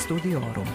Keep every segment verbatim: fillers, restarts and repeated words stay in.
Studiorum.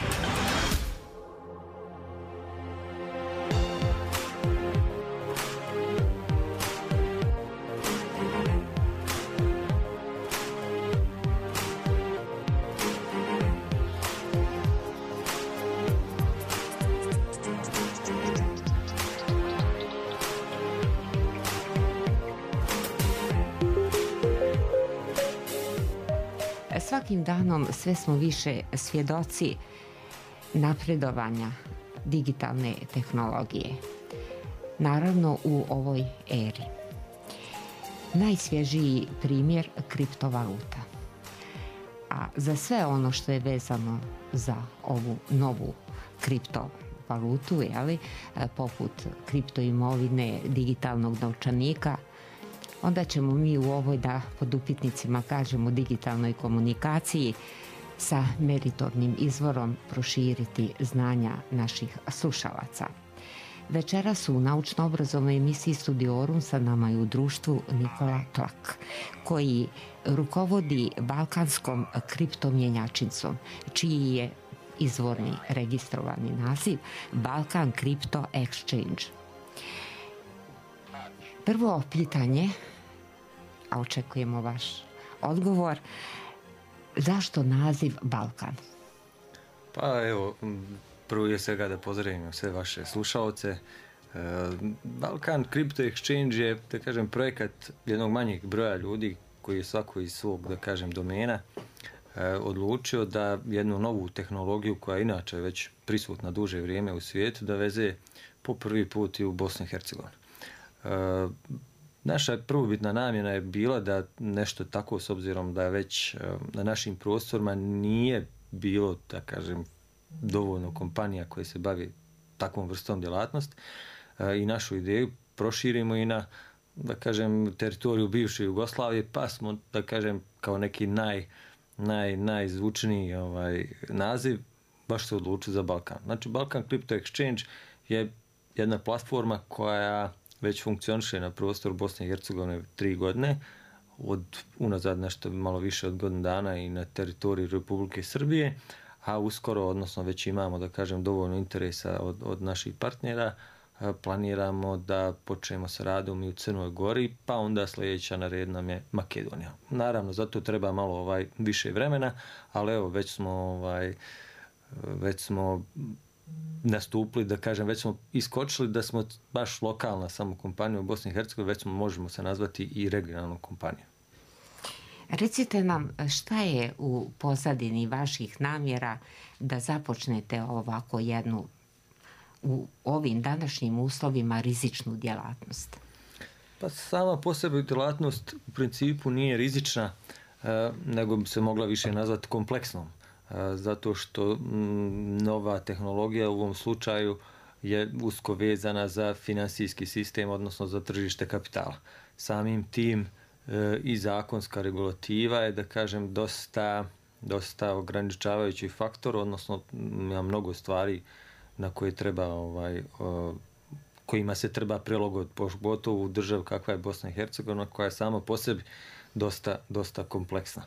Svakim danom sve smo više svjedoci napredovanja digitalne tehnologije. Naravno u ovoj eri. Najsvježiji primjer kriptovaluta. A za sve ono što je vezano za ovu novu kriptovalutu, jeli, poput kriptoimovine, digitalnog novčanika, onda ćemo mi u ovoj, da pod upitnicima kažemo, digitalnoj komunikaciji sa meritornim izvorom proširiti znanja naših slušalaca. Večeras u naučno-obrazovnoj emisiji Studiorum sa nama je u društvu Nikola Tlak, koji rukovodi balkanskom kriptomjenjačnicom, čiji je izvorni registrovani naziv Balkan Crypto Exchange. Prvo pitanje, a očekujemo vaš odgovor, zašto naziv Balkan? Pa evo, prvo je svega da pozdravim sve vaše slušalce. Balkan Crypto Exchange je, da kažem, projekat jednog manjeg broja ljudi koji je svako iz svog, da kažem, domena odlučio da jednu novu tehnologiju koja je inače već prisutna duže vrijeme u svijetu da veze po prvi put i u Bosnu i Hercegovinu. Uh, naša prvobitna namjena je bila da nešto tako, s obzirom da već uh, na našim prostorima nije bilo, da kažem, dovoljno kompanija koje se bavi takvom vrstom djelatnosti, uh, i našu ideju proširimo i na, da kažem, teritoriju bivše Jugoslavije, pa smo, da kažem, kao neki naj, naj, najzvučniji ovaj, naziv baš se odlučili za Balkan. Znači, Balkan Crypto Exchange je jedna platforma koja već funkcioniše na prostoru Bosne i Hercegovine tri godine, od unazad nešto malo više od godinu dana i na teritoriji Republike Srbije, a uskoro, odnosno već imamo, da kažem, dovoljno interesa od, od naših partnera, planiramo da počnemo sa radom i u Crnoj Gori, pa onda sljedeća na red nam je Makedonija. Naravno, zato treba malo ovaj više vremena, ali evo, već smo ovaj, već smo nastupili, da kažem, već smo iskočili da smo baš lokalna samo kompanija u Bosni i Hercegovini, već smo, možemo se nazvati i regionalnom kompanijom. Recite nam, šta je u pozadini vaših namjera da započnete ovako jednu, u ovim današnjim uslovima, rizičnu djelatnost? Pa sama po sebi djelatnost u principu nije rizična, nego bi se mogla više nazvati kompleksnom. Zato što nova tehnologija u ovom slučaju je usko vezana za finansijski sistem, odnosno za tržište kapitala. Samim tim i zakonska regulativa je, da kažem, dosta, dosta ograničavajući faktor, odnosno ima mnogo stvari na koje treba, ovaj, kojima se treba prilagoditi, pogotovo u državi kakva je Bosna i Hercegovina, koja je sama po sebi dosta, dosta kompleksna.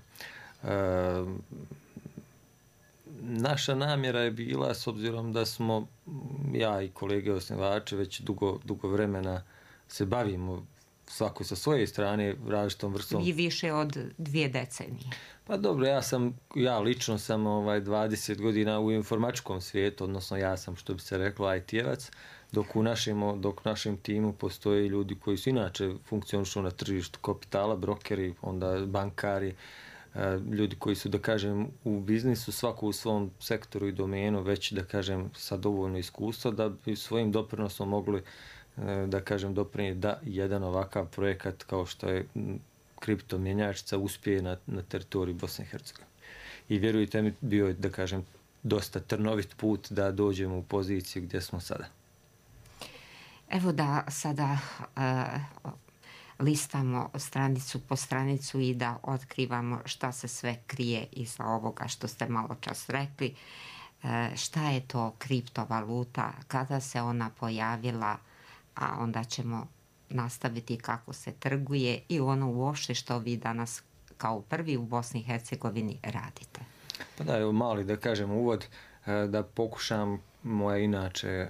Naša namjera je bila, s obzirom da smo ja i kolege osnivači već dugo, dugo vremena se bavimo svako sa svoje strane različitom vrstom. I više od dvije decenije. Pa dobro, ja sam, ja lično sam ovaj dvadeset godina u informatičkom svijetu, odnosno ja sam, što bi se reklo, I T-evac, dok u našem, dok u našem timu postoje ljudi koji su inače funkcionišu na tržištu kapitala, brokeri, onda bankari, ljudi koji su, da kažem, u biznisu, svako u svom sektoru i domenu, već, da kažem, sa dovoljno iskustva da bi svojim doprinosom mogli, da kažem, doprinijeti da jedan ovakav projekat kao što je kriptomjenjačnica uspije na, na teritoriju Bosne i Hercegovine. I vjerujte mi, bio je, da kažem, dosta trnovit put da dođemo u poziciju gdje smo sada. Evo da sada uh, listamo stranicu po stranicu i da otkrivamo šta se sve krije iza ovoga što ste malo čas rekli. Uh, šta je to kriptovaluta, kada se ona pojavila, a onda ćemo nastaviti kako se trguje i ono uopšte što vi danas kao prvi u Bosni i Hercegovini radite. Pa da, evo mali da kažem uvod, da pokušam moja inače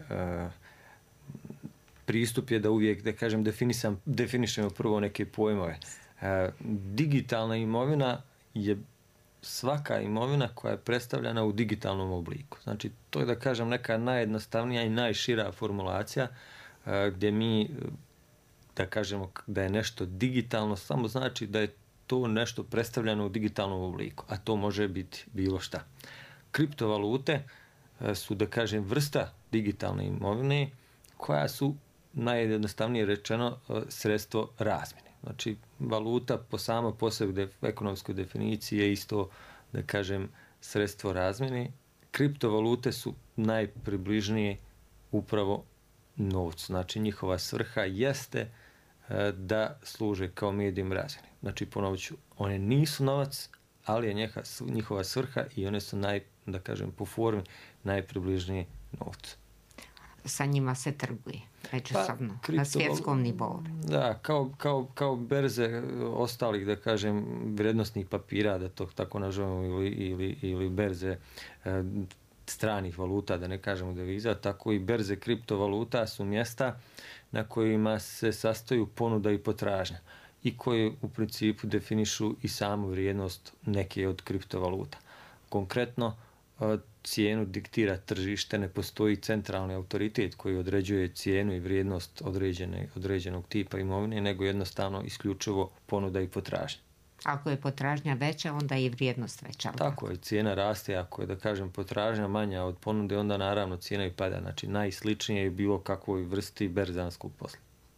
pristup je da uvijek, da kažem, definisam, definišemo prvo neke pojmove. Digitalna imovina je svaka imovina koja je predstavljena u digitalnom obliku. Znači, to je, da kažem, neka najjednostavnija i najšira formulacija gdje mi, da kažemo da je nešto digitalno, samo znači da je to nešto predstavljeno u digitalnom obliku, a to može biti bilo šta. Kriptovalute su, da kažem, vrsta digitalne imovine koja su, najjednostavnije rečeno, sredstvo razmjene. Znači, valuta po samo po sebi u ekonomskoj definiciji je isto, da kažem, sredstvo razmjene. Kriptovalute su najpribližnije upravo novcu. Znači, njihova svrha jeste da služe kao medijum razmjene. Znači, ponovit ću, one nisu novac, ali je njihova svrha i one su, naj, da kažem, po formi najpribližnije novcu. Sa njima se trguje međusobno, pa, na svjetskom nivou. Da, kao, kao, kao berze ostalih, da kažem, vrijednosnih papira, da to tako nazovemo, ili, ili, ili berze e, stranih valuta, da ne kažemo deviza, tako i berze kriptovaluta su mjesta na kojima se sastoju ponuda i potražnja i koje u principu definišu i samu vrijednost neke od kriptovaluta. Konkretno, cijenu diktira tržište, ne postoji centralni autoritet koji određuje cijenu i vrijednost određene, određenog tipa imovine, nego jednostavno isključivo ponuda i potražnja. Ako je potražnja veća, onda je i vrijednost veća. Tako je, cijena raste, ako je, da kažem, potražnja manja od ponude, onda naravno cijena i pada. Znači, najsličnije je bilo kakvoj vrsti berzanskog posla.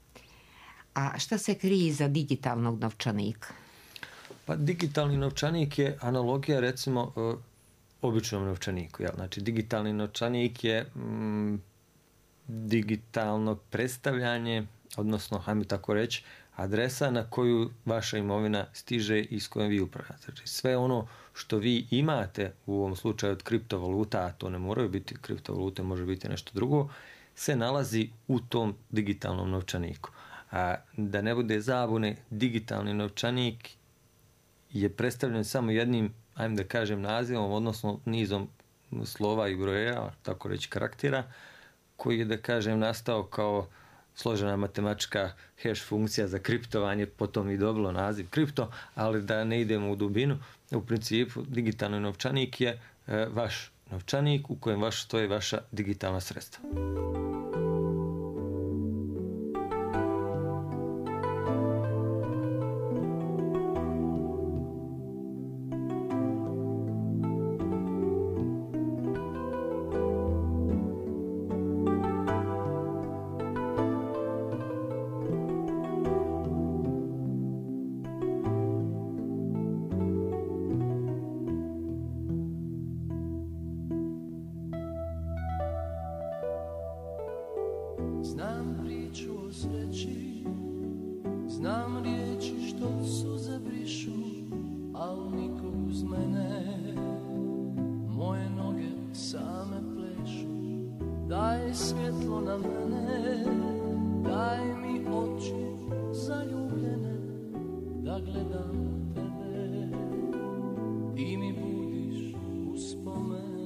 A šta se krije iza digitalnog novčanika? Pa digitalni novčanik je analogija, recimo, običnom novčaniku. Jel? Znači, digitalni novčanik je mm, digitalno predstavljanje, odnosno, hajmo tako reći, adresa na koju vaša imovina stiže i s kojom vi upravljate. Znači, sve ono što vi imate u ovom slučaju od kriptovaluta, a to ne moraju biti kriptovalute, može biti nešto drugo, se nalazi u tom digitalnom novčaniku. A da ne bude zabune, digitalni novčanik je predstavljen samo jednim, ajmo da kažem, nazivom, odnosno nizom slova i broja, tako reći karaktera, koji je, da kažem, nastao kao složena matematička hash funkcija za kriptovanje, potom i dobilo naziv kripto, ali da ne idemo u dubinu, u principu digitalni novčanik je e, vaš novčanik u kojem vaš stoje vaša digitalna sredstva. Znam priču o sreći, znam riječi što suze brišu, al nikog uz mene, moje noge same plešu. Daj svjetlo na mene, daj mi oči zaljubljene, da gledam tebe, ti mi budiš uspomene.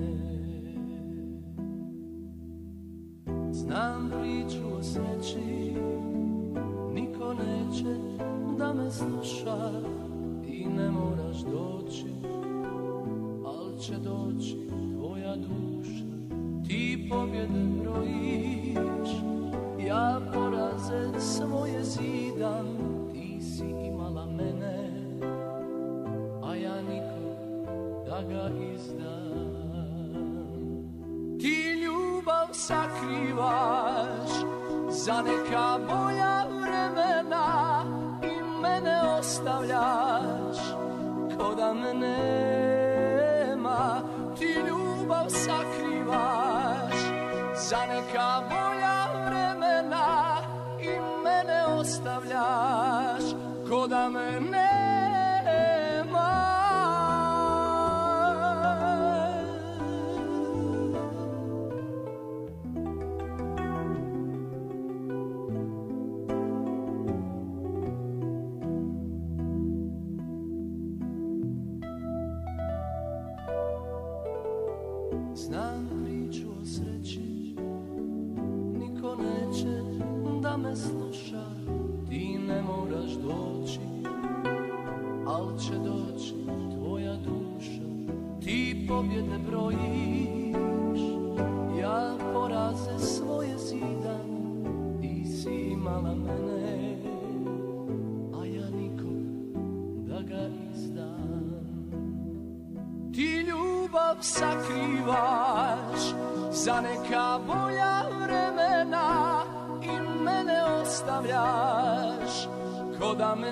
Znam priču o sreći, niko neće da me sluša i ne moraš doći, al će doći tvoja duša. Ti pobjede brojiš, ja poraze svoje zidam, ti si imala mene, a ja nikog da ga izdam. Ti ljubav sakrivaš za neka bolja vremena i mene ostavljaš ko da me nema. Ti ljubav sakrivaš za neka bolja vremena i mene ostavljaš ko da me nema. da me sluša, ti ne moraš doći, al će doći tvoja duša. Ti pobjede brojiš, ja poraze svoje zidam. Ti si imala mene, a ja nikog da ga izdam. Ti ljubav sakrivaš za neka bolja vremena i mene ostavljaš ko da me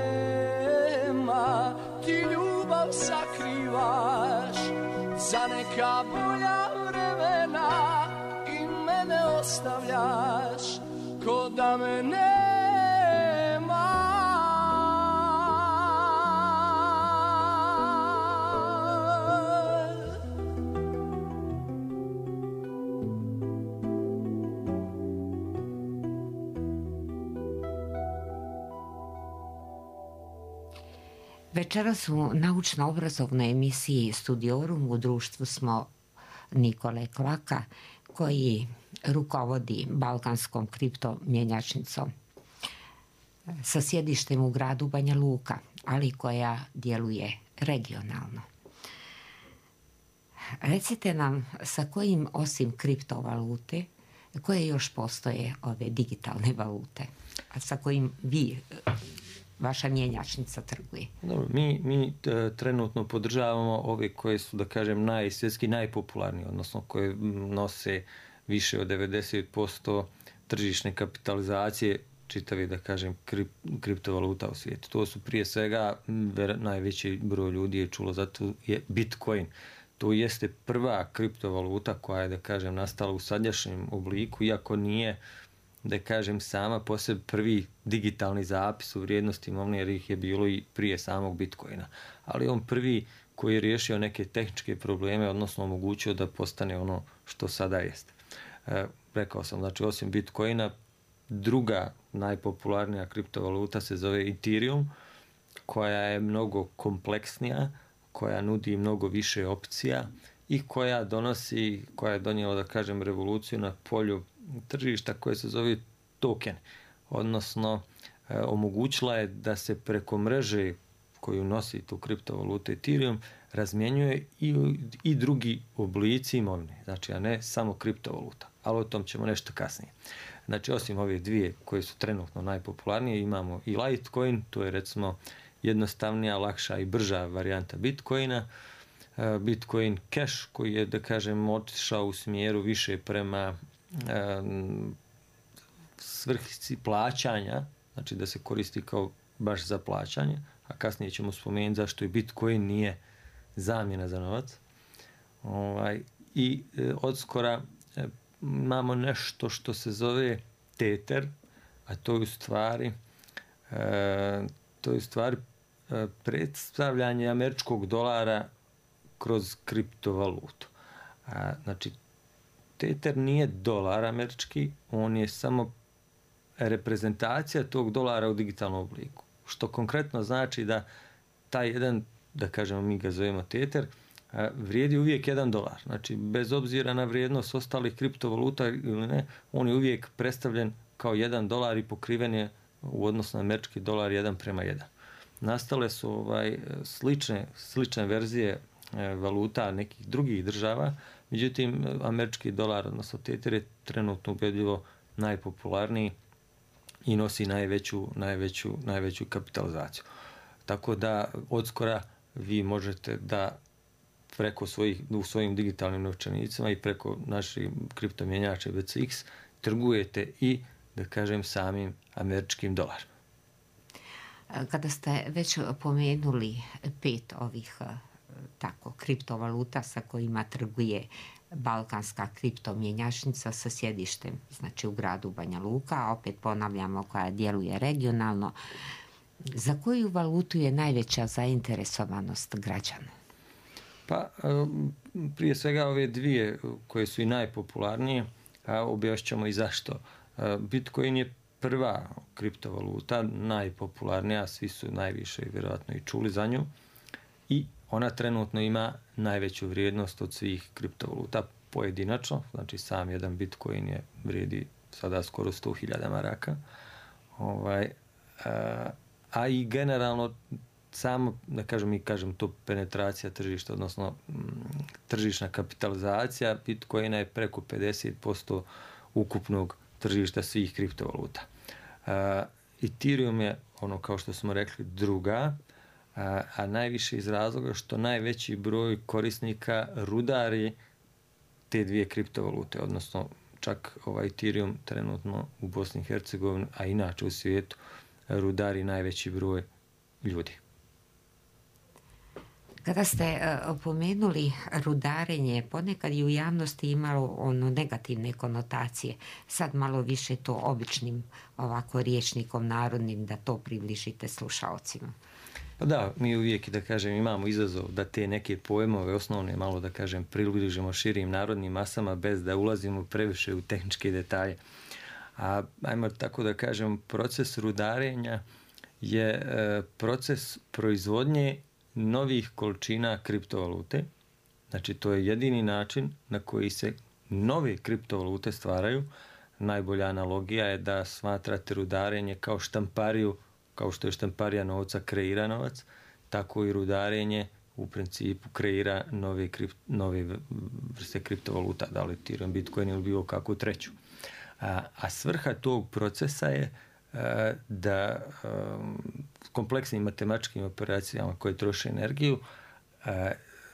nema. Ti ljubav sakrivaš za neka bolja vremena i mene ostavljaš ko da me nema. Večeras u naučno-obrazovnoj emisiji Studiorum u društvu smo Nikole Klaka, koji rukovodi Balkanskom kriptomjenjačnicom sa sjedištem u gradu Banja Luka, ali koja djeluje regionalno. Recite nam sa kojim osim kriptovalute, koje još postoje ove digitalne valute, a sa kojim vi, vaša mjenjačnica, trguje? Dobro, mi, mi trenutno podržavamo ove koje su, da kažem, naj, svjetski najpopularniji, odnosno koje nose više od devedeset posto tržišne kapitalizacije čitavi, da kažem, krip, kriptovaluta u svijetu. To su prije svega, najveći broj ljudi je čulo, zato je Bitcoin. To jeste prva kriptovaluta koja je, da kažem, nastala u sadašnjem obliku, iako nije, da kažem, sama po sebi prvi digitalni zapis u vrijednosti imovine, jer ih je bilo i prije samog Bitcoina. Ali on prvi koji je riješio neke tehničke probleme, odnosno omogućio da postane ono što sada jeste. E, rekao sam, znači, osim Bitcoina, druga najpopularnija kriptovaluta se zove Ethereum, koja je mnogo kompleksnija, koja nudi mnogo više opcija i koja donosi, koja je donijela, da kažem, revoluciju na polju tržišta koje se zove token, odnosno e, omogućila je da se preko mreže koju nosi tu kriptovalutu Ethereum razmjenjuje i, i drugi oblici imovine, znači, a ne samo kriptovaluta, ali o tom ćemo nešto kasnije. Znači, osim ove dvije koje su trenutno najpopularnije, imamo i Litecoin, to je recimo jednostavnija, lakša i brža varijanta Bitcoina, Bitcoin Cash koji je, da kažem, otišao u smjeru više prema um, svrhi plaćanja, znači da se koristi kao baš za plaćanje, a kasnije ćemo spomenuti zašto i Bitcoin nije zamjena za novac. Ovaj, I e, odskora e, imamo nešto što se zove Tether, a to je u stvari e, to je u stvari e, predstavljanje američkog dolara kroz kriptovalutu. A, znači, Tether nije dolar američki, on je samo reprezentacija tog dolara u digitalnom obliku. Što konkretno znači da taj jedan, da kažemo, mi ga zovemo Tether, a, vrijedi uvijek jedan dolar. Znači, bez obzira na vrijednost ostalih kriptovaluta ili ne, on je uvijek predstavljen kao jedan dolar i pokriven je u odnosu na američki dolar jedan prema jedan. Nastale su ovaj, slične, slične verzije valuta nekih drugih država, međutim, američki dolar, odnosno Tether, je trenutno ubedljivo najpopularniji i nosi najveću, najveću, najveću kapitalizaciju. Tako da, odskora vi možete da preko svojih, u svojim digitalnim novčanicama i preko naših kriptomjenjača B C X trgujete i, da kažem, samim američkim dolarom. Kada ste već pomenuli pet ovih tako kriptovaluta sa kojima trguje Balkanska kriptomjenjačnica sa sjedištem, znači, u gradu Banja Luka, a opet ponavljamo, koja djeluje regionalno, za koju valutu je najveća zainteresovanost građana? Pa, prije svega ove dvije koje su i najpopularnije, a objašnjamo i zašto. Bitcoin je prva kriptovaluta, najpopularnija, svi su najviše vjerojatno i čuli za nju, i ona trenutno ima najveću vrijednost od svih kriptovaluta pojedinačno, znači sam jedan Bitcoin je vrijedi sada skoro sto hiljada maraka. Ovaj, a, a i generalno samo, da kažem, mi kažem to penetracija tržišta, odnosno m, tržišna kapitalizacija Bitcoina je preko pedeset posto ukupnog tržišta svih kriptovaluta. A, Ethereum je, ono kao što smo rekli, druga, a, a najviše iz razloga što najveći broj korisnika rudari te dvije kriptovalute, odnosno čak ovaj Ethereum trenutno u Bosni i Hercegovini, a inače u svijetu, rudari najveći broj ljudi. Kada ste uh, pomenuli rudarenje, ponekad je u javnosti imalo ono negativne konotacije. Sad malo više to običnim ovako rječnikom narodnim da to približite slušaocima. Pa da, mi uvijek, da kažem, imamo izazov da te neke pojmove osnovne malo, da kažem, približimo širim narodnim masama bez da ulazimo previše u tehničke detalje. A ajmo tako da kažem, proces rudarenja je e, proces proizvodnje novih količina kriptovalute. Znači, to je jedini način na koji se nove kriptovalute stvaraju. Najbolja analogija je da smatrate rudarenje kao štampariju, kao što je štamparija novca kreira novac, tako i rudarenje u principu kreira nove, kript, nove vrste kriptovaluta, da li Ethereum, Bitcoin ili bilo kakvu treću. A, a svrha tog procesa je a, da a, kompleksnim matematičkim operacijama koje troše energiju a,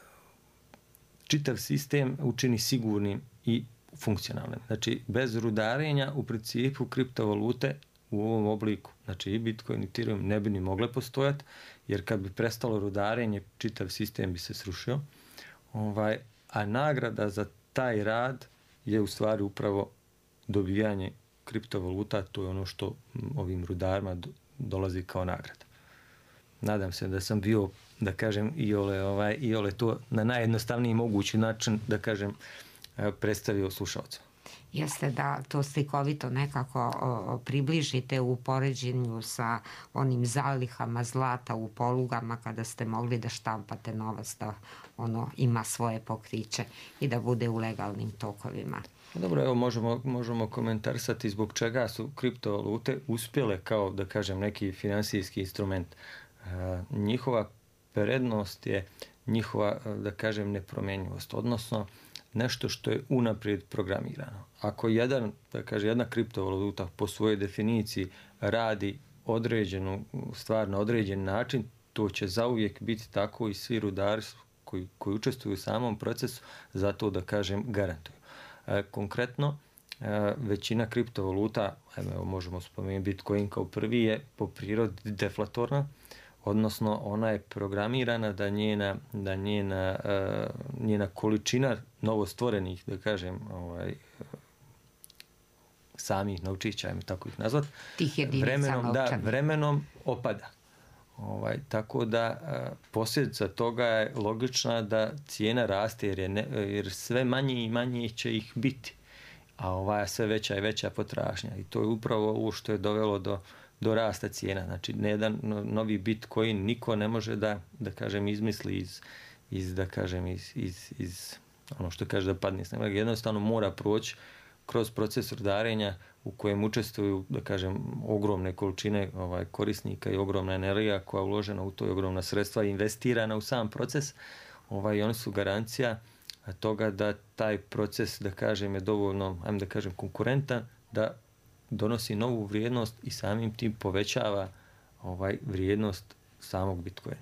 čitav sistem učini sigurnim i funkcionalnim. Znači, bez rudarenja u principu kriptovalute u ovom obliku, znači i Bitcoin i Ethereum ne bi ni mogle postojati, jer kad bi prestalo rudarenje, čitav sistem bi se srušio. Ovaj, a nagrada za taj rad je u stvari upravo dobijanje kriptovaluta, to je ono što ovim rudarima dolazi kao nagrada. Nadam se da sam bio, da kažem, i ole, ovaj, i ole to na najjednostavniji mogući način, da kažem, predstavio slušalcima. Jeste da to slikovito nekako o, približite u poređenju sa onim zalihama zlata u polugama kada ste mogli da štampate novac da ono ima svoje pokriće i da bude u legalnim tokovima. Dobro, evo možemo, možemo komentarisati zbog čega su kriptovalute uspjele kao, da kažem, neki finansijski instrument. E, njihova prednost je njihova, da kažem, nepromjenjivost, odnosno nešto što je unaprijed programirano. Ako jedan, da kaže, jedna kriptovaluta po svojoj definiciji radi određenu stvar na određen način, to će zauvijek biti tako i svi rudari koji, koji učestvuju u samom procesu za to, da kažem, garantuju. E, konkretno, e, većina kriptovaluta, evo možemo spomenuti Bitcoin kao prvi, je po prirodi deflatorna, odnosno ona je programirana da njena, da njena, uh, njena količina novostvorenih, da kažem, ovaj, samih novčića, ajmo tako ih nazvat, vremenom, da, vremenom opada. Ovaj, tako da uh, posljedica toga je logična da cijena raste jer, je ne, jer sve manje i manje će ih biti, a ovaj sve veća i veća potražnja. I to je upravo ovo što je dovelo do do rasta cijena. Znači, jedan novi Bitcoin niko ne može da, da kažem, izmisli iz, iz da kažem, iz, iz, iz ono što kaže da padne s neba. Jednostavno mora proći kroz proces rudarenja u kojem učestvuju, da kažem, ogromne količine ovaj, korisnika i ogromna energija koja je uložena u to i ogromna sredstva investirana u sam proces. Ovaj, oni su garancija toga da taj proces, da kažem, je dovoljno, ajmo da kažem, konkurentan, da donosi novu vrijednost i samim tim povećava ovaj vrijednost samog Bitcoina.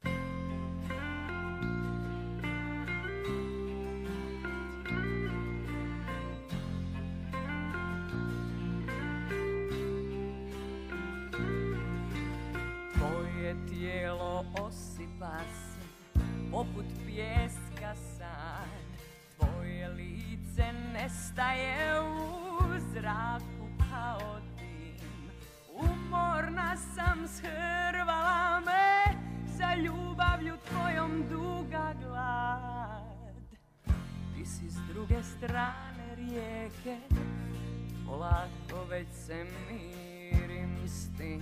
Tvoje tijelo osipa se poput pijeska sad, tvoje lice nestaje u zraku kao dim. Umorna sam, shrvala me za ljubavlju tvojom duga glad. Ti si s druge strane rijeke, polako već se mirim s tim.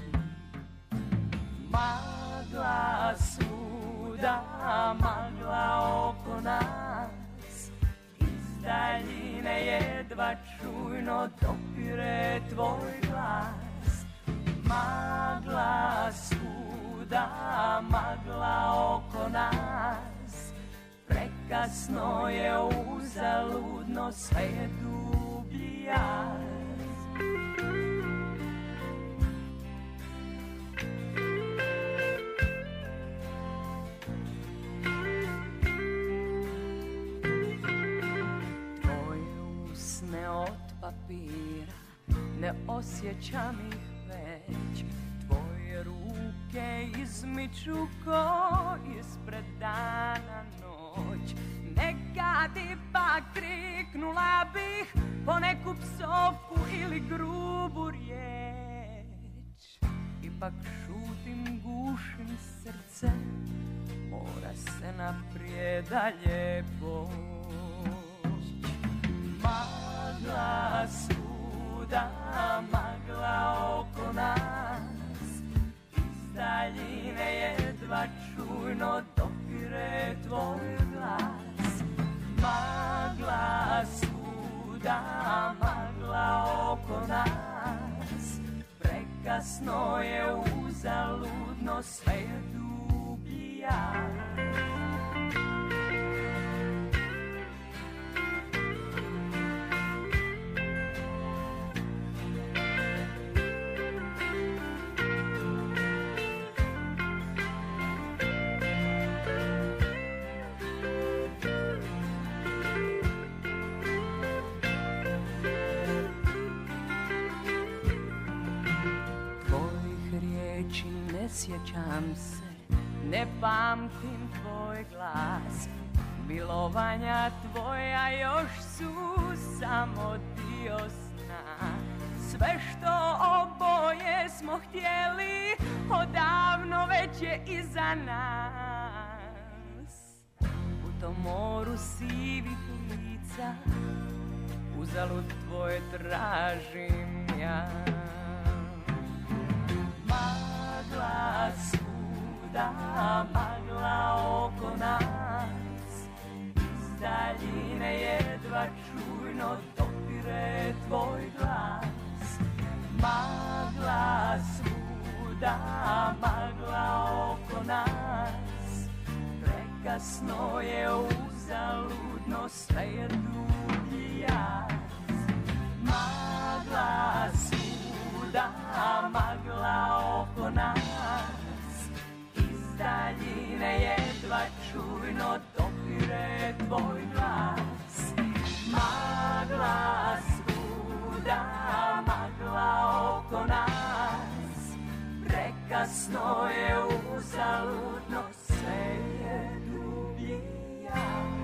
Magla svuda, magla oko nas, iz daljine jedva čujno dok dopire tvoj glas. Magla svuda, magla oko nas, prekasno je, uzaludno, sve je dublji jaz. Papira, ne osjećam ih već, tvoje ruke izmiču ko ispred dana noć. Nekad ipak kriknula bih po neku psovku ili grubu riječ. Ipak šutim, gušim srce, mora se naprijed dalje poći. Magla svuda, magla oko nas, iz daljine jedva čujno dopire tvoj glas. Magla svuda, magla oko nas, prekasno je, uzaludno, sve je dublji jaz. Sjećam se, ne pamtim tvoj glas, milovanja tvoja još su samo dio sna. Sve što oboje smo htjeli, odavno već je iza nas. U tom moru sivih lica, uzalud tvoje tražim ja. Magla svuda, magla oko nas, iz daljine jedva čujno dopire tvoj glas. Magla svuda, magla oko nas, prekasno je, uzaludno, sve je dublji jaz. Magla svuda, magla oko nas, iz daljine jedva čujno dopire tvoj glas. Magla svuda, magla oko nas, prekasno je, uzaludno, sve je dublji jaz.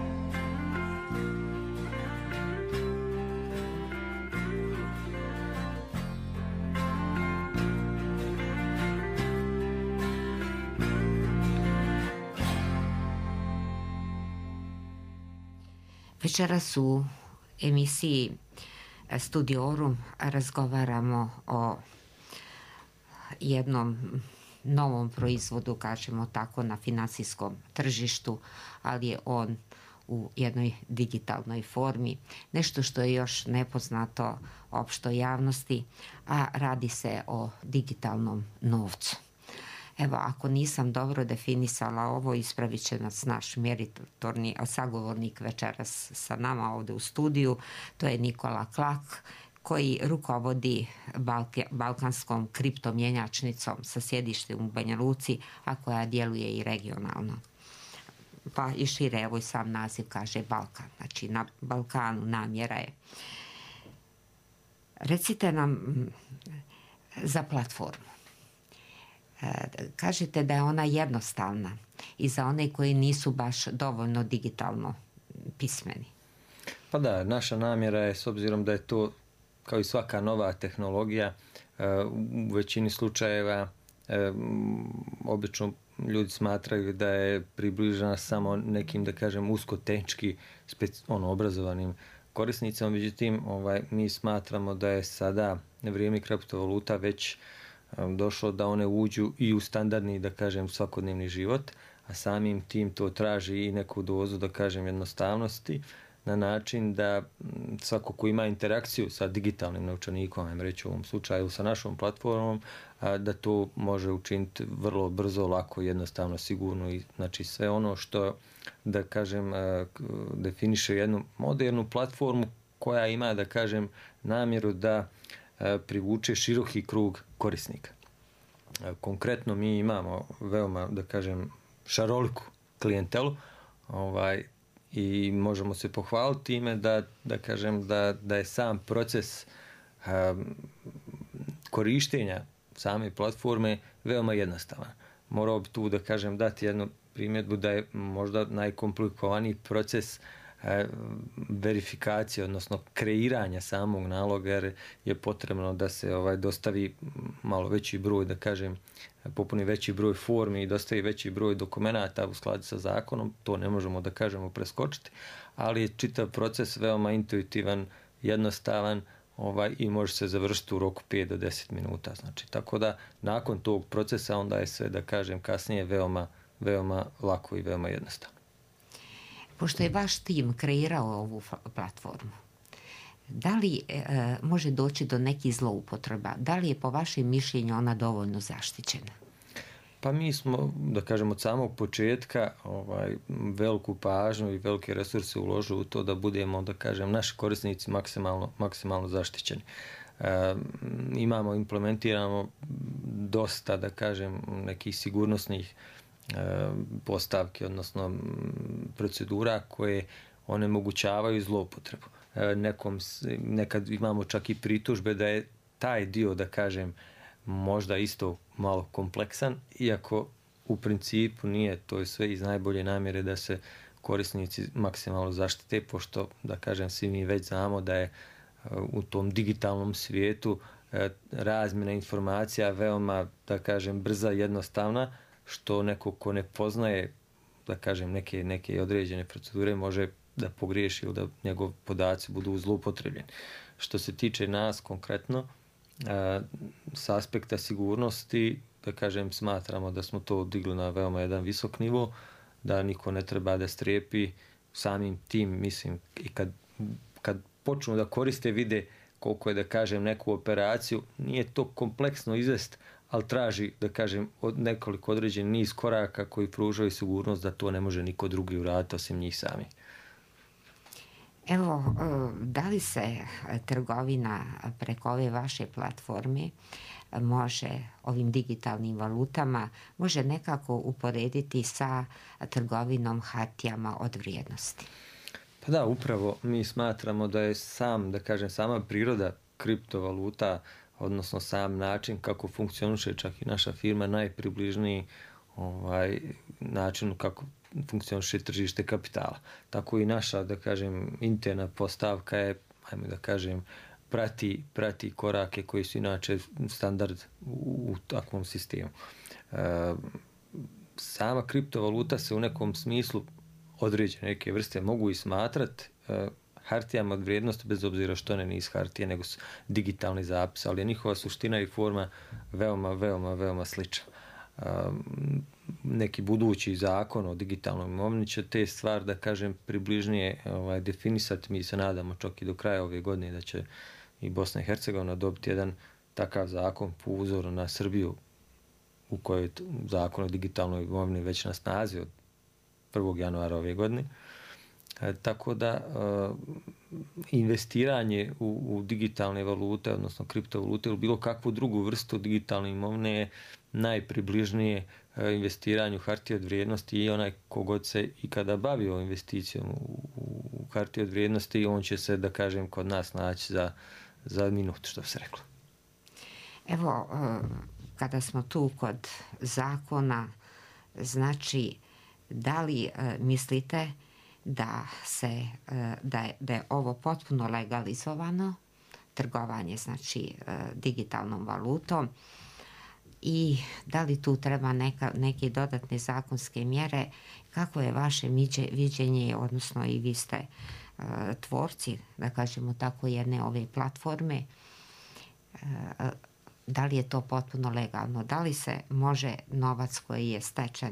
Večeras u emisiji Studiorum razgovaramo o jednom novom proizvodu, kažemo tako, na financijskom tržištu, ali je on u jednoj digitalnoj formi. Nešto što je još nepoznato opštoj javnosti, a radi se o digitalnom novcu. Evo, ako nisam dobro definisala ovo, ispravit će nas naš meritorni sagovornik večeras sa nama ovde u studiju. To je Nikola Klak, koji rukovodi balkanskom kriptomjenjačnicom sa sjedištem u Banja Luci, a koja djeluje i regionalno. Pa i šire, evo i sam naziv kaže Balkan. Znači, na Balkanu namjera je. Recite nam za platformu. Kažete da je ona jednostavna i za one koji nisu baš dovoljno digitalno pismeni. Pa da, naša namjera je, s obzirom da je to kao i svaka nova tehnologija, u većini slučajeva obično ljudi smatraju da je približena samo nekim, da kažem, uskotečki ono, obrazovanim korisnicima. Međutim, ovaj, mi smatramo da je sada vrijeme kriptovaluta već došlo da one uđu i u standardni, da kažem, svakodnevni život, a samim tim to traži i neku dozu, da kažem, jednostavnosti, na način da svako ko ima interakciju sa digitalnim novčanikom, ajmo reći u ovom slučaju sa našom platformom, da to može učiniti vrlo brzo, lako, jednostavno, sigurno i znači sve ono što, da kažem, definiše jednu modernu platformu koja ima, da kažem, namjeru da privuče široki krug korisnika. Konkretno mi imamo veoma, da kažem, šaroliku klijentelu, ovaj, i možemo se pohvaliti time da, da kažem, da, da je sam proces um, korištenja same platforme veoma jednostavan. Morao bi tu, da kažem, dati jednu primjedbu da je možda najkomplikovaniji proces verifikacije, odnosno kreiranja samog naloga, jer je potrebno da se ovaj dostavi malo veći broj, da kažem, popuni veći broj formi i dostavi veći broj dokumenata u skladu sa zakonom. To ne možemo, da kažemo, preskočiti, ali je čitav proces veoma intuitivan, jednostavan, ovaj, i može se završiti u roku pet do deset minuta. Znači, tako da nakon tog procesa onda je sve, da kažem, kasnije veoma, veoma lako i veoma jednostavno. Pošto je vaš tim kreirao ovu platformu, da li e, može doći do nekih zloupotreba? Da li je po vašem mišljenju ona dovoljno zaštićena? Pa mi smo, da kažem, od samog početka ovaj, veliku pažnju i velike resurse uložili u to da budemo, da kažem, naši korisnici maksimalno, maksimalno zaštićeni. E, imamo, implementiramo dosta, da kažem, nekih sigurnosnih postavke, odnosno procedura koje onemogućavaju zloupotrebu. Nekom, nekad imamo čak i pritužbe da je taj dio, da kažem, možda isto malo kompleksan, iako u principu nije, to je sve iz najbolje namjere da se korisnici maksimalno zaštite, pošto, da kažem, svi mi već znamo da je u tom digitalnom svijetu razmjena informacija veoma, da kažem, brza, jednostavna, što neko ko ne poznaje, da kažem, neke, neke određene procedure može da pogriješi ili da njegov podaci budu zloupotrebljeni. Što se tiče nas konkretno, s aspekta sigurnosti, da kažem, smatramo da smo to digli na veoma jedan visok nivo, da niko ne treba da strepi samim tim, mislim, i kad, kad počnu da koriste, vide koliko je, da kažem, neku operaciju, nije to kompleksno izvest, ali traži, da kažem, od nekoliko određen niz koraka koji pružaju sigurnost da to ne može niko drugi uraditi osim njih sami. Evo, da li se trgovina preko ove vaše platforme može ovim digitalnim valutama može nekako uporediti sa trgovinom hartijama od vrijednosti? Pa da, upravo mi smatramo da je sam, da kažem, sama priroda kriptovaluta, odnosno sam način kako funkcioniše čak i naša firma, najpribližniji ovaj, načinu kako funkcioniše tržište kapitala. Tako i naša, da kažem, interna postavka je, ajmo da kažem, prati, prati korake koji su inače standard u, u takvom sistemu. E, sama kriptovaluta se u nekom smislu određene neke vrste mogu i smatrati e, hartijama od vrijednosti, bez obzira što ne nisu hartije, nego su digitalni zapis, ali je njihova suština i forma veoma, veoma, veoma slična. Um, neki budući zakon o digitalnoj imovini će te stvari, da kažem, približnije ovaj, definisati. Mi se nadamo čak i do kraja ove godine da će i Bosna i Hercegovina dobiti jedan takav zakon po uzoru na Srbiju, u kojoj je zakon o digitalnoj imovini već na snazi od prvog januara ove godine. E, tako da e, investiranje u, u digitalne valute, odnosno kriptovalute ili bilo kakvu drugu vrstu digitalne imovine je najpribližnije e, investiranju hartije od vrijednosti, i onaj kogod se ikada bavio investicijom u, u hartije od vrijednosti, on će se, da kažem, kod nas naći za, za minut, što se reklo. Evo, kada smo tu kod zakona, znači, da li mislite da se da je, da je ovo potpuno legalizovano, trgovanje, znači, digitalnom valutom, i da li tu treba neka, neke dodatne zakonske mjere? Kako je vaše viđenje, odnosno i vi ste uh, tvorci, da kažemo tako, jedne ove platforme, uh, da li je to potpuno legalno? Da li se može novac koji je stečen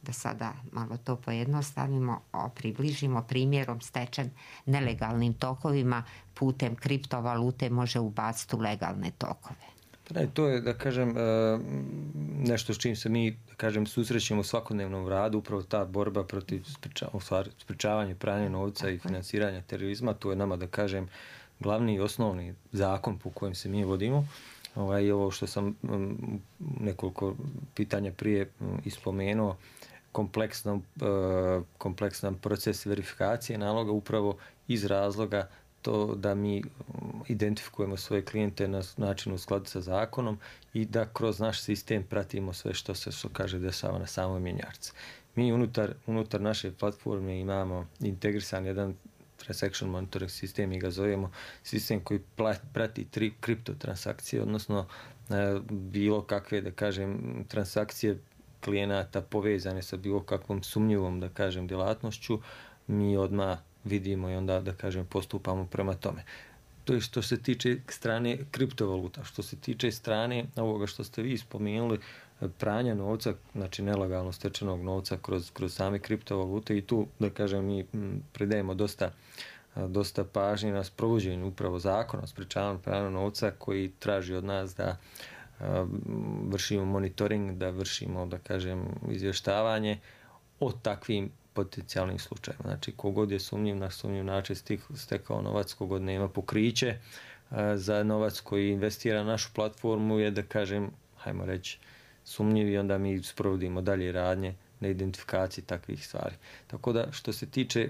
da sada malo to pojednostavimo, približimo, primjerom stečen nelegalnim tokovima putem kriptovalute može ubaciti u legalne tokove. Pa ne, to je, da kažem, nešto s čim se mi, da kažem, susrećemo u svakodnevnom radu, upravo ta borba protiv sprečavanja pranja novca i financiranja terorizma. To je nama, da kažem, glavni i osnovni zakon po kojem se mi vodimo. Ovaj, ovo što sam nekoliko pitanja prije ispomenuo, kompleksan, kompleksan proces verifikacije naloga upravo iz razloga to da mi identifikujemo svoje klijente na način u skladu sa zakonom i da kroz naš sistem pratimo sve što se, što kaže, dešava na samoj mjenjačnici. Mi unutar, unutar naše platforme imamo integrisan jedan transaction monitoring sistem, mi ga zovemo sistem koji prati tri kriptotransakcije, odnosno bilo kakve, da kažem, transakcije klijenata povezane sa bilo kakvom sumnjivom, da kažem, djelatnošću, mi odmah vidimo i onda, da kažem, postupamo prema tome. To je što se tiče strane kriptovaluta. Što se tiče strane ovoga što ste vi spomenuli, pranja novca, znači nelegalno stečenog novca kroz, kroz same kriptovalute, i tu, da kažem, mi pridajemo dosta, dosta pažnje na sprovođenju upravo zakona o sprečavanju pranja novca koji traži od nas da vršimo monitoring, da vršimo, da kažem, izvještavanje o takvim potencijalnim slučajima. Znači, kogod je sumnjiv na sumnjiv način stekao novac, kogod nema pokriće za novac koji investira na našu platformu je, da kažem, hajmo reći, sumnjiv, i onda mi sprovodimo dalje radnje na identifikaciji takvih stvari. Tako da, što se tiče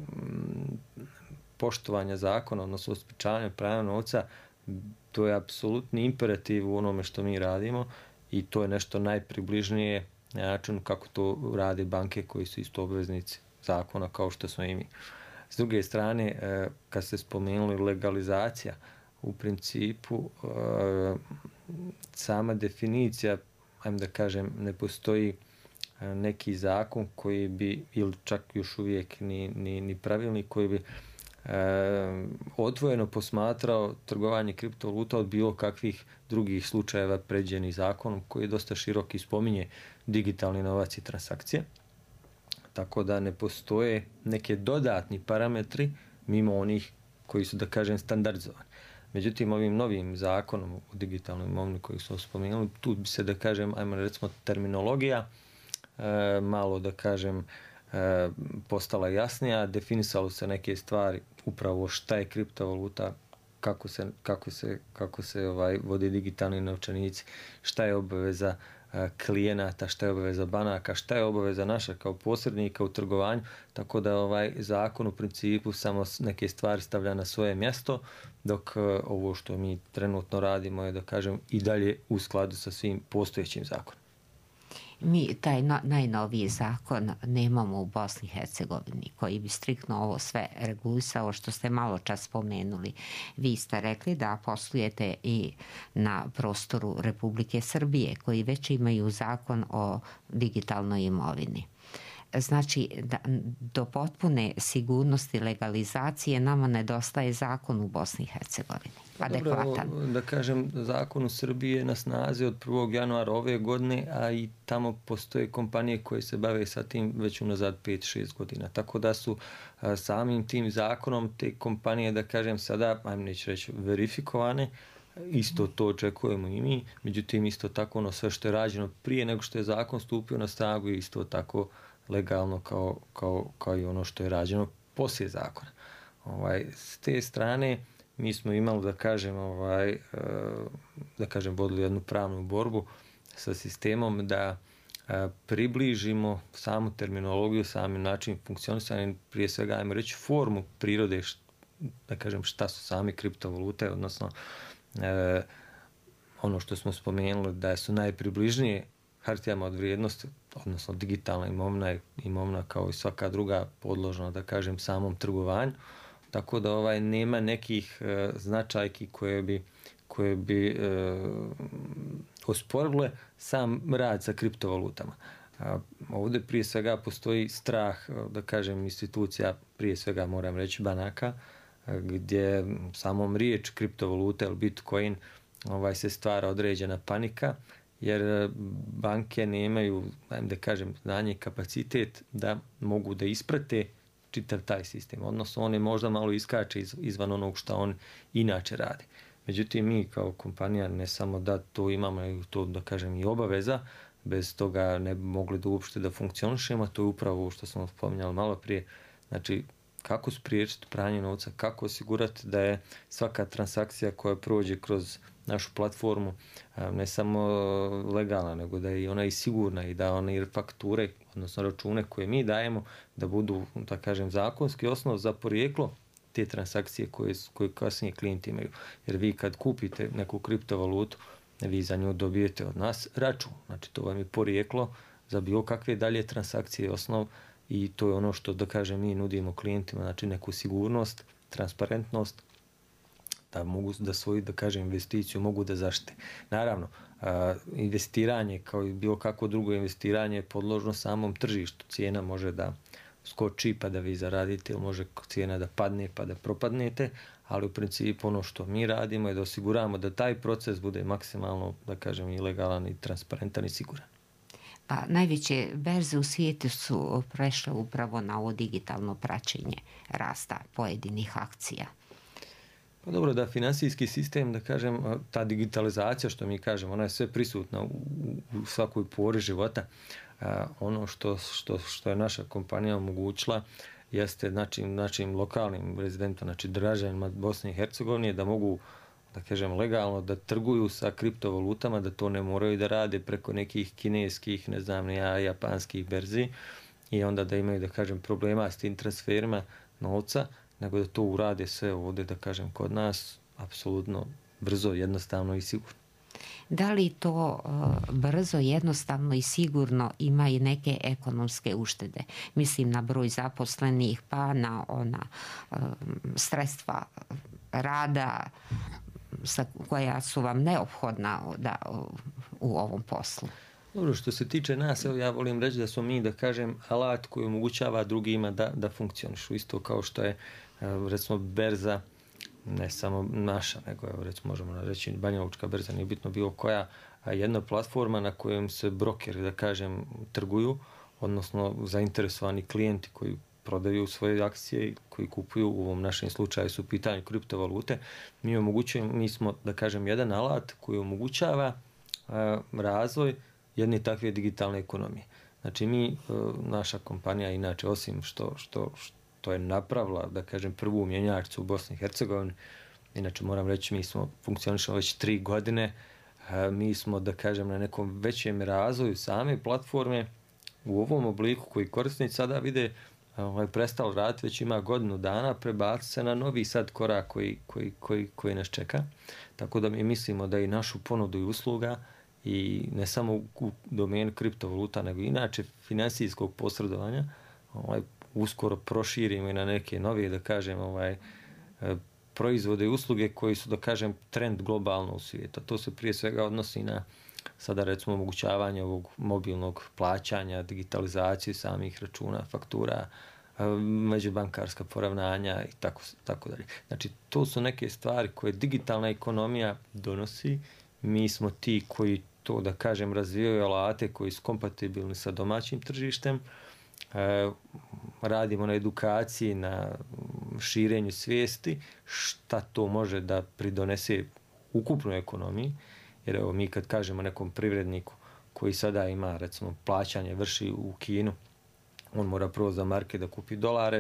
poštovanja zakona, odnosno sprečavanja pranja novca, to je apsolutni imperativ u onome što mi radimo i to je nešto najpribližnije načinu kako to rade banke koji su isto obveznici zakona kao što smo i mi. S druge strane, kad ste spomenuli legalizacija, u principu sama definicija, ajmo da kažem, ne postoji neki zakon koji bi, ili čak još uvijek ni, ni, ni pravilnik koji bi odvojeno posmatrao trgovanje kriptovaluta od bilo kakvih drugih slučajeva predviđenih zakonom koji je dosta širok i spominje digitalni novac i transakcije. Tako da ne postoje neke dodatni parametri mimo onih koji su, da kažem, standardizovani. Međutim, ovim novim zakonom o digitalnoj imovini koji smo spomenuli, tu bi se, da kažem, ajmo recimo terminologija e, malo, da kažem, e, postala jasnija, definisalo se neke stvari upravo šta je kriptovaluta, kako se, kako se, kako se ovaj, vode digitalni novčanici, šta je obaveza klijenata, šta je obaveza banaka, šta je obaveza naša kao posrednika u trgovanju, tako da ovaj zakon u principu samo neke stvari stavlja na svoje mjesto, dok ovo što mi trenutno radimo je, da kažem, i dalje u skladu sa svim postojećim zakonom. Mi taj no, najnoviji zakon nemamo u Bosni i Hercegovini koji bi striktno ovo sve regulisao, što ste malo čas spomenuli. Vi ste rekli da poslujete i na prostoru Republike Srbije koji već imaju zakon o digitalnoj imovini. Znači, da, do potpune sigurnosti legalizacije nama nedostaje zakon u Bosni i Hercegovini. Adekvatan. Dobro, da kažem, zakon u Srbiji je na snazi od prvog januara ove godine, a i tamo postoje kompanije koje se bave sa tim već unazad pet šest godina. Tako da su a, samim tim zakonom te kompanije, da kažem sada, ajmo neću reći, verifikovane, isto to očekujemo i mi, međutim isto tako ono sve što je rađeno prije nego što je zakon stupio na snagu je isto tako legalno kao, kao, kao i ono što je rađeno poslije zakona. Ovaj, s te strane mi smo imali, da kažem, ovaj, da kažem, vodili jednu pravnu borbu sa sistemom da približimo samu terminologiju, sami način funkcionisanja, prije svega, ajmo reći, formu prirode, da kažem, šta su sami kriptovalute, odnosno eh, ono što smo spomenuli da su najpribližnije hartijama od vrijednosti, odnosno digitalna imovina je imovina kao i svaka druga podložna, da kažem, samom trgovanju. Tako da ovaj nema nekih e, značajki koje bi, koje bi e, osporile sam rad sa kriptovalutama. A, ovdje prije svega postoji strah, da kažem, institucija, prije svega moram reći banaka, gdje samom riječ kriptovalute ili Bitcoin ovaj, se stvara određena panika jer banke nemaju, da kažem, znanje i kapacitet da mogu da isprate čitav taj sistem. Odnosno, on je možda malo iskače iz, izvan onog što on inače radi. Međutim, mi kao kompanija ne samo da to imamo, nego to, da kažem, i obaveza, bez toga ne bi mogli da uopšte da funkcionišemo. To je upravo što smo spominjali malo prije. Znači, kako spriječiti pranje novca, kako osigurati da je svaka transakcija koja prođe kroz našu platformu ne samo legalna, nego da je i ona i sigurna i da one fakture, odnosno račune koje mi dajemo, da budu, da kažem, zakonski osnov za porijeklo te transakcije koje, koje kasnije klijenti imaju. Jer vi kad kupite neku kriptovalutu, vi za nju dobijete od nas račun. Znači to vam je porijeklo za bilo kakve dalje transakcije osnov i to je ono što, da kažem, mi nudimo klijentima, znači neku sigurnost, transparentnost, da mogu da svoju, da kažem, investiciju mogu da zaštite. Naravno, investiranje kao i bilo kako drugo investiranje je podložno samom tržištu. Cijena može da skoči pa da vi zaradite ili može cijena da padne pa da propadnete, ali u principu ono što mi radimo je da osiguramo da taj proces bude maksimalno, da kažem, i legalan i transparentan i siguran. Pa najveće berze u svijetu su prešle upravo na ovo digitalno praćenje rasta pojedinih akcija. Pa dobro, da finansijski sistem, da kažem, ta digitalizacija što mi kažemo, ona je sve prisutna u, u svakoj pori života. A, ono što, što, što je naša kompanija omogućila jeste našim, našim lokalnim rezidentima, znači državljanima Bosne i Hercegovine, da mogu, da kažem, legalno da trguju sa kriptovalutama, da to ne moraju da rade preko nekih kineskih, ne znam, ja, japanskih berzi i onda da imaju, da kažem, problema s tim transferima novca, nego da to urade sve ovdje, da kažem, kod nas, apsolutno brzo, jednostavno i sigurno. Da li to uh, brzo, jednostavno i sigurno ima i neke ekonomske uštede? Mislim na broj zaposlenih, pa na ona uh, sredstva rada sa, koja su vam neophodna da, uh, u ovom poslu. Dobro, što se tiče nas, evo ja volim reći da smo mi, da kažem, alat koji omogućava drugima da, da funkcionišu. Isto kao što je, recimo, berza, ne samo naša, nego evo, recimo, možemo reći Banjalučka berza, nije bitno bilo koja, jedna platforma na kojoj se brokeri, da kažem, trguju, odnosno zainteresovani klijenti koji prodaju svoje akcije i koji kupuju, u ovom našem slučaju su u pitanju kriptovalute. Mi omogućujemo, mi smo, da kažem, jedan alat koji omogućava a, razvoj jedne takve digitalne ekonomije. Znači mi, naša kompanija, inače, osim što, što, što je napravila, da kažem, prvu mjenjačnicu u Bosni i Hercegovini, inače moram reći, mi smo funkcionišemo već tri godine, mi smo, da kažem, na nekom većem razvoju same platforme u ovom obliku koji korisnici sada vide, ovaj, prestao raditi, već ima godinu dana, prebaci se na novi sad korak koji, koji, koji, koji nas čeka. Tako da mi mislimo da i našu ponudu i usluga i ne samo u domenu kriptovaluta, nego inače finansijskog posredovanja, ovaj, uskoro proširimo i na neke nove, da kažem, ovaj, proizvode i usluge koji su, da kažem, trend globalno u svijetu. To se prije svega odnosi na sada, recimo, omogućavanje ovog mobilnog plaćanja, digitalizaciju samih računa, faktura, međubankarska poravnanja i tako, tako dalje. Znači, to su neke stvari koje digitalna ekonomija donosi. Mi smo ti koji to, da kažem, razvijaju alate koji su kompatibilni sa domaćim tržištem. E, radimo na edukaciji, na širenju svijesti, šta to može da pridonese ukupnoj ekonomiji. Jer evo, mi kad kažemo nekom privredniku koji sada ima, recimo, plaćanje vrši u Kinu, on mora prvo za marke da kupi dolare,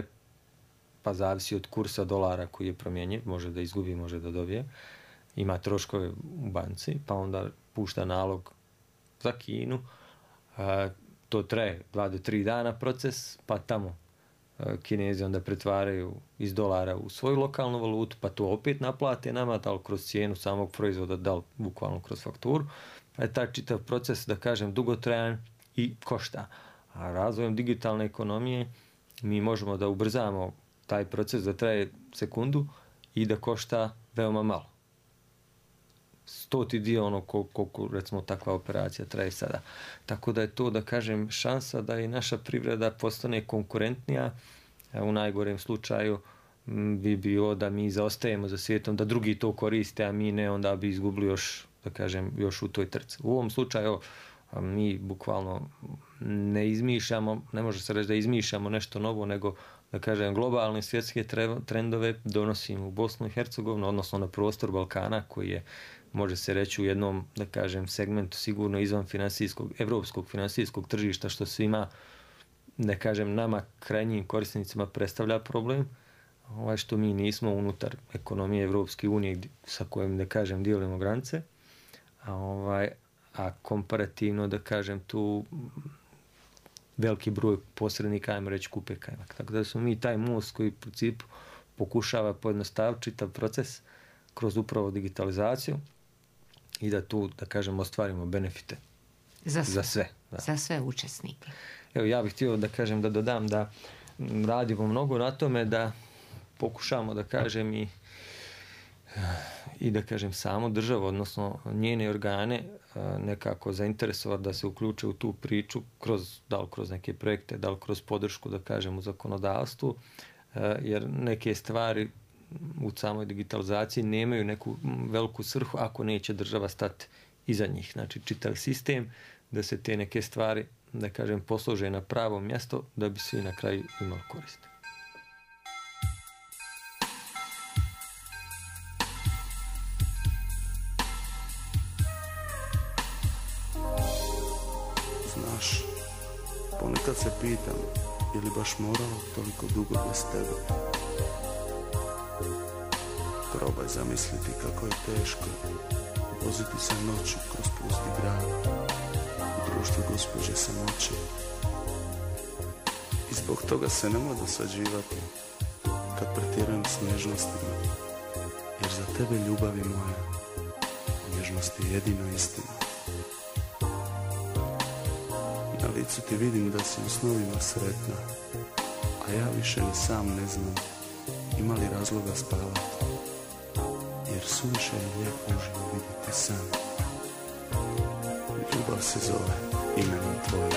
pa zavisi od kursa dolara koji je promijenjen, može da izgubi, može da dobije. Ima troškove u banci, pa onda pušta nalog za Kinu. E, to traje dva do tri dana proces, pa tamo e, Kinezi onda pretvaraju iz dolara u svoju lokalnu valutu, pa to opet naplate nama, da li kroz cijenu samog proizvoda, da li bukvalno kroz fakturu. Pa je taj čitav proces, da kažem, dugotrajan i košta. A razvojem digitalne ekonomije mi možemo da ubrzamo taj proces da traje sekundu i da košta veoma malo. Stoti dio ono koliko, recimo, takva operacija traje sada. Tako da je to, da kažem, šansa da i naša privreda postane konkurentnija. U najgorem slučaju bi bilo da mi zaostajemo za svijetom, da drugi to koriste, a mi ne, onda bi izgubili još, da kažem, još u toj trci. U ovom slučaju mi bukvalno ne izmišljamo, ne može se reći da izmišljamo nešto novo, nego da kažem globalne svjetske trendove donosimo u Bosnu i Hercegovinu, odnosno na prostor Balkana koji je, može se reći, u jednom, da kažem, segmentu sigurno izvan finansijskog, evropskog finansijskog tržišta, što svima, da kažem, nama krajnjim korisnicima predstavlja problem, ovaj što mi nismo unutar ekonomije Evropske unije sa kojim, da kažem, dijelimo granice, a ovaj a komparativno, da kažem, tu veliki broj posrednika, ajmo reći, kupe kajmak. Tako da smo mi taj most koji u principu pokušava pojednostaviti čitav proces kroz upravo digitalizaciju i da tu, da kažem, ostvarimo benefite za sve, za sve, da. Za sve učesnike. Evo, ja bih htio da kažem, da dodam da radimo mnogo na tome da pokušamo, da kažem, i i da kažem samu državu, odnosno njene organe nekako zainteresovati da se uključe u tu priču kroz, da li kroz neke projekte, da li kroz podršku, da kažem, u zakonodavstvu, jer neke stvari u samoj digitalizaciji nemaju neku veliku svrhu ako neće država stati iza njih. Znači, čitav sistem da se te neke stvari, da kažem, poslože na pravo mjesto da bi svi na kraju imali koristi. Znaš, ponekad se pitam, je li baš moralo toliko dugo bez tebe? Probaj zamisliti kako je teško voziti se noću kroz pusti grad u društvu gospođe samoće. I zbog toga se nemoj dosađivati kad pretjerujem s nježnostima, jer za tebe, ljubavi moja, nježnost je jedina istina. Na licu ti vidim da si u snovima sretna, a ja više ni sam ne znam ima li razloga spavati, jer suviše je lijep uživo vidjeti san. Ljubav se zove imenom tvojim.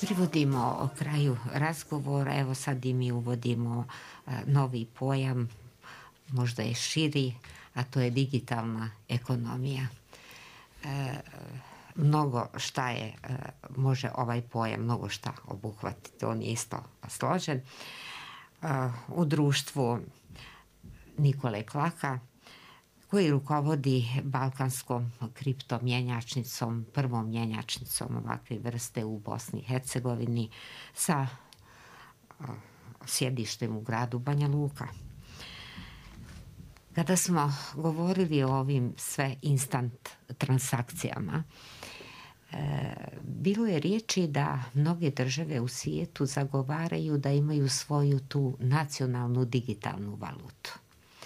privodimo kraju razgovora. Evo sad i mi uvodimo novi pojam, možda je širi, a to je digitalna ekonomija. E, mnogo šta je, e, može ovaj pojam mnogo šta obuhvatiti, on je isto složen. E, u društvu Nikole Klaka, koji rukovodi balkanskom kriptomjenjačnicom, prvom mjenjačnicom ovakve vrste u Bosni i Hercegovini sa uh, sjedištem u gradu Banja Luka. Kada smo govorili o ovim sve instant transakcijama, e, bilo je riječi da mnoge države u svijetu zagovaraju da imaju svoju tu nacionalnu digitalnu valutu.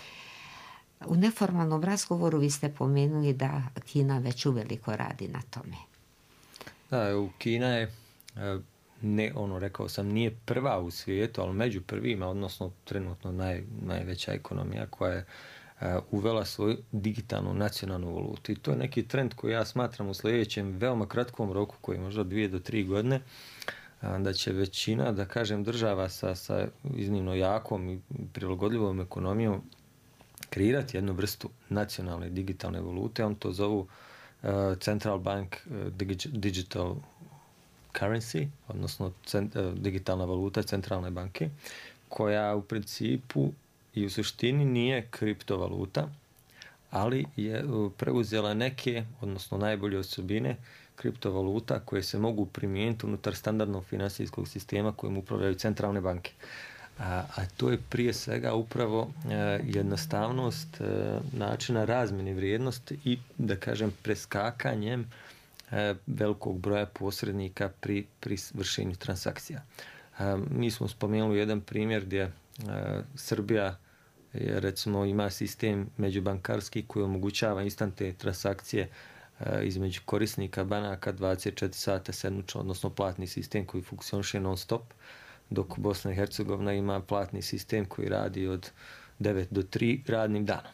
U neformalnom razgovoru vi ste pomenuli da Kina već uveliko radi na tome. Da, u Kina je, ne, ono, rekao sam, nije prva u svijetu, ali među prvima, odnosno trenutno naj, najveća ekonomija koja je uvela svoju digitalnu nacionalnu valutu. I to je neki trend koji ja smatram u sljedećem veoma kratkom roku, koji je možda dvije do tri godine, da će većina, da kažem, država sa, sa iznimno jakom i prilagodljivom ekonomijom kreirati jednu vrstu nacionalne digitalne valute. On to zovu uh, Central Bank uh, Digital Currency, odnosno cent, uh, digitalna valuta centralne banke, koja u principu i u suštini nije kriptovaluta, ali je uh, preuzela neke, odnosno najbolje osobine kriptovaluta koje se mogu primijeniti unutar standardnog finansijskog sistema kojim upravljaju centralne banke. A, a to je prije svega upravo e, jednostavnost e, načina razmjene vrijednosti i, da kažem, preskakanjem e, velikog broja posrednika pri, pri vršenju transakcija. E, mi smo spomenuli jedan primjer gdje e, Srbija je, recimo, ima sistem međubankarski koji omogućava instantne transakcije e, između korisnika banaka dvadeset četiri sata sedmično, odnosno platni sistem koji funkcioniše non stop, dok Bosna i Hercegovina ima platni sistem koji radi od devet do tri radnim dana.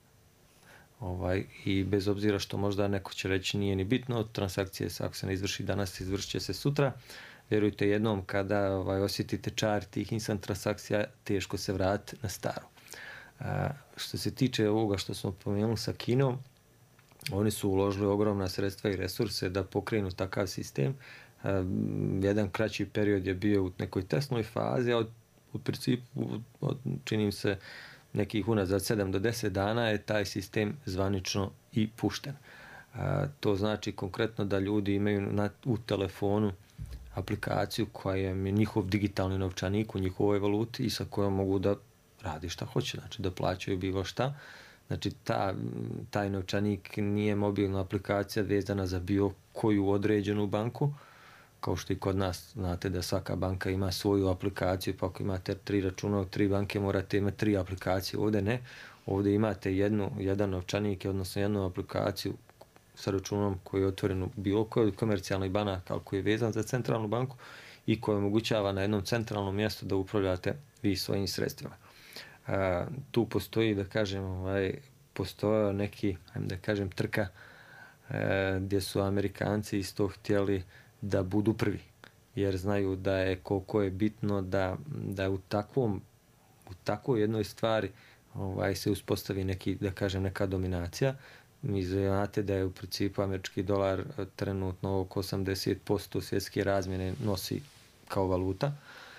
Ovaj, I bez obzira što možda neko će reći nije ni bitno, transakcije ako se ne izvrši danas, izvršit će se sutra. Vjerujte, jednom kada ovaj, osjetite čar tih instant transakcija, teško se vratiti na staro. A, što se tiče ovoga što smo pomenuli sa Kinom, oni su uložili ogromna sredstva i resurse da pokrenu takav sistem. Um, jedan kraći period je bio u nekoj testnoj fazi, a od, u principu, od, činim se, nekih unazad sedam do deset dana je taj sistem zvanično i pušten. Uh, to znači konkretno da ljudi imaju na, u telefonu aplikaciju koja je njihov digitalni novčanik u njihovoj valuti i sa kojom mogu da radi šta hoće, znači da plaćaju bilo šta. Znači ta, taj novčanik nije mobilna aplikacija vezana za bilo koju određenu banku, kao što i kod nas znate da svaka banka ima svoju aplikaciju, pa ako imate tri računa od tri banke morate imati tri aplikacije. Ovdje ne, ovdje imate jednu, jedan novčanik, odnosno jednu aplikaciju sa računom koji je otvoren u bilo kojoj komercijalnoj banaka, ali koji je vezan za centralnu banku i koji omogućava na jednom centralnom mjestu da upravljate vi svojim sredstvima. A, tu postoji, da kažem, ovaj, postoje neki, ajme da kažem, trka e, gdje su Amerikanci isto htjeli da budu prvi, jer znaju da je koliko je bitno da, da u takvom u takvoj jednoj stvari ovaj, se uspostavi neki, da kažem, neka dominacija. Mi znate da je u principu američki dolar trenutno oko osamdeset posto svjetske razmjene nosi kao valuta.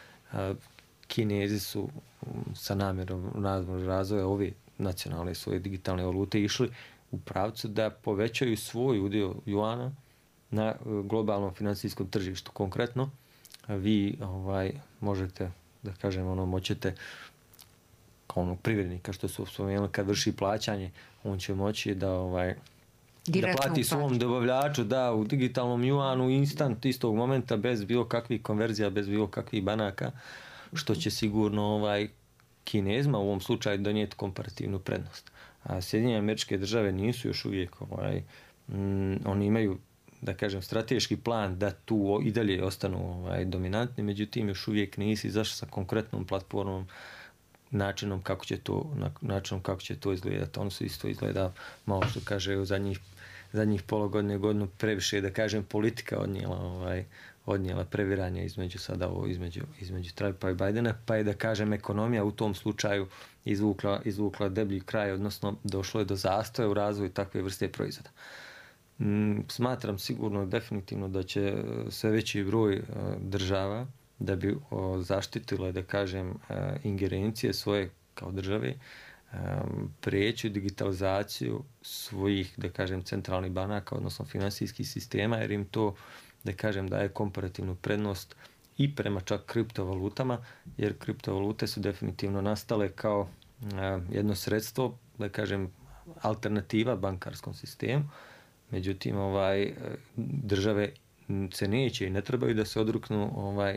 Kinezi su sa namjerom razvoja ove nacionalne svoje digitalne valute išli u pravcu da povećaju svoj udio juana na globalnom financijskom tržištu. Konkretno, vi ovaj, možete, da kažem, ono, moćete kao onog privrednika što su spomenuli, kad vrši plaćanje, on će moći da ovaj da plati svom dobavljaču da u digitalnom juanu instant istog momenta bez bilo kakvih konverzija, bez bilo kakvih banaka, što će sigurno ovaj Kinezima u ovom slučaju donijeti komparativnu prednost. A Sjedinjene Američke Države nisu još uvijek ovaj, mm, oni imaju, da kažem, strateški plan da tu i dalje ostanu ovaj, dominantni, međutim još uvijek nisu izašli sa konkretnom platformom, načinom kako će to, načinom kako će to izgledati. Ono se isto izgleda malo što kaže u zadnjih zadnjih pola godine, godinu previše, da kažem, politika odnijela, ovaj, odnijela previranje između sada ovo, između, između Trumpa i Bidena, pa je, da kažem, ekonomija u tom slučaju izvukla, izvukla deblji kraj, odnosno došlo je do zastoja u razvoju takve vrste proizvoda. Smatram sigurno, definitivno, da će sve veći broj država, da bi zaštitile, da kažem, ingerencije svoje kao države, prijeći u digitalizaciju svojih, da kažem, centralnih banaka, odnosno finansijskih sistema, jer im to, da kažem, daje komparativnu prednost i prema čak kriptovalutama, jer kriptovalute su definitivno nastale kao jedno sredstvo, da kažem, alternativa bankarskom sistemu. Međutim, ovaj, države se neće i ne trebaju da se odruknu ovaj,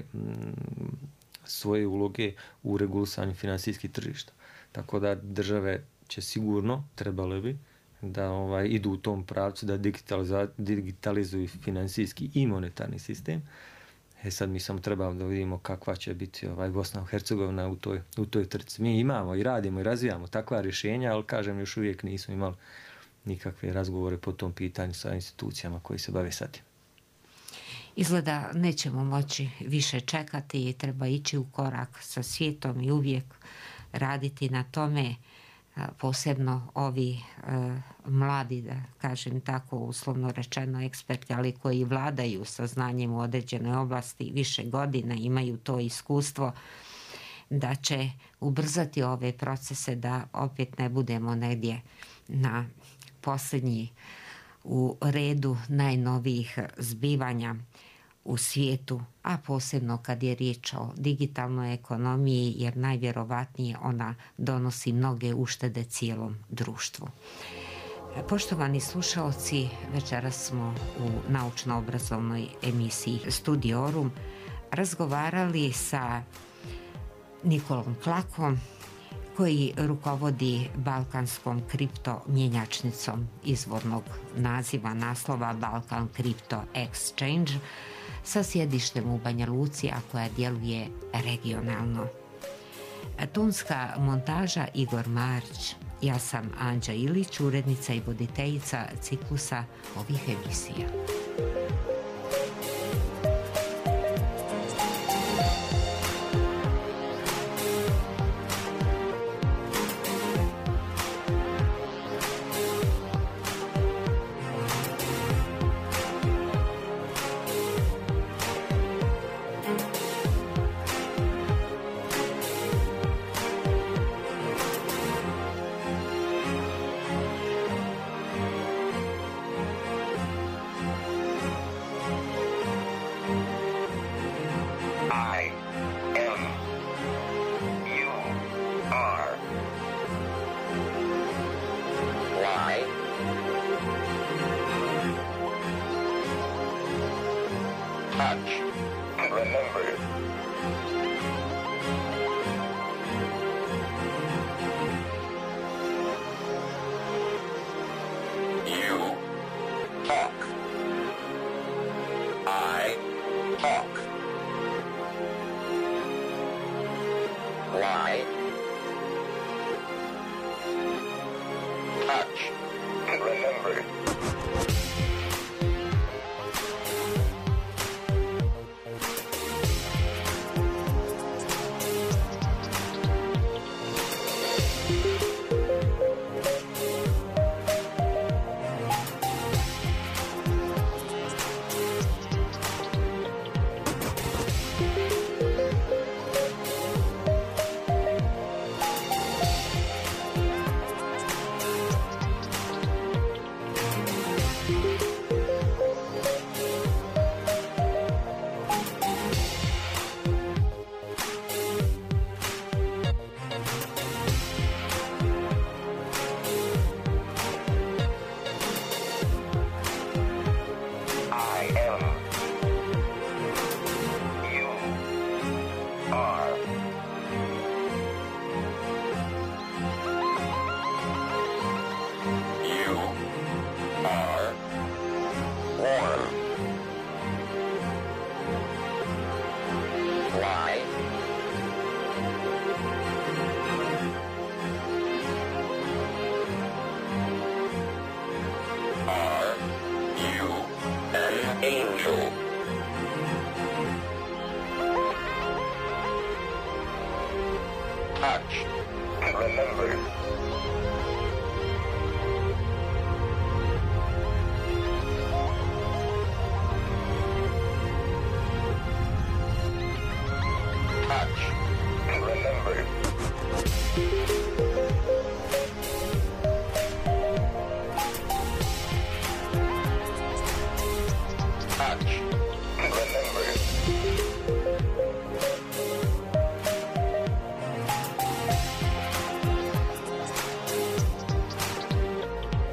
svoje uloge u regulisanju finansijskih tržišta. Tako da države će sigurno, trebale bi, da ovaj, idu u tom pravcu da digitalizuju finansijski i monetarni sistem. E sad mi samo trebamo da vidimo kakva će biti ovaj, Bosna i Hercegovina u toj, u toj trci. Mi imamo i radimo i razvijamo takva rješenja, ali kažem, još uvijek nismo imali nikakve razgovore po tom pitanju sa institucijama koji se bave sa tim. Izgleda nećemo moći više čekati i treba ići u korak sa svijetom i uvijek raditi na tome, posebno ovi e, mladi, da kažem tako uslovno rečeno, eksperti, ali koji vladaju sa znanjem u određenoj oblasti više godina, imaju to iskustvo, da će ubrzati ove procese da opet ne budemo negdje na posljednji u redu najnovijih zbivanja u svijetu, a posebno kad je riječ o digitalnoj ekonomiji, jer najvjerovatnije ona donosi mnoge uštede cijelom društvu. Poštovani slušalci, večeras smo u naučno-obrazovnoj emisiji Studiorum razgovarali sa Nikolom Klakom, koji rukovodi balkanskom kripto mjenjačnicom izvornog naziva naslova Balkan Crypto Exchange sa sjedištem u Banja Luci, a koja djeluje regionalno. Tonska montaža Igor Marić, ja sam Anđa Ilić, urednica i voditeljica ciklusa ovih emisija. are Remember,